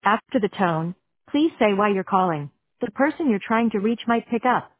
After the tone, please say why you're calling. The person you're trying to reach might pick up.